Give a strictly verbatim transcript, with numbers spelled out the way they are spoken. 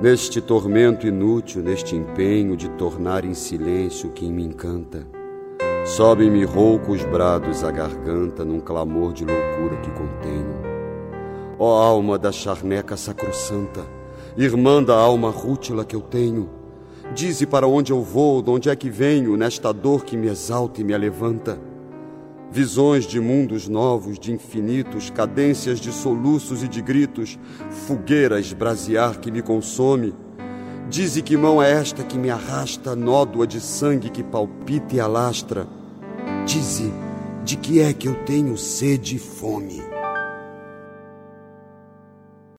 Neste tormento inútil, neste empenho de tornar em silêncio quem me encanta, sobem-me roucos brados à garganta num clamor de loucura que contenho. Ó alma da charneca sacrossanta, irmã da alma rútila que eu tenho, dize para onde eu vou, de onde é que venho, nesta dor que me exalta e me alevanta. Visões de mundos novos, de infinitos, cadências de soluços e de gritos, fogueira a esbrasear que me consome. Dize que mão é esta que me arrasta, nódoa de sangue que palpita e alastra. Dize de que é que eu tenho sede e fome.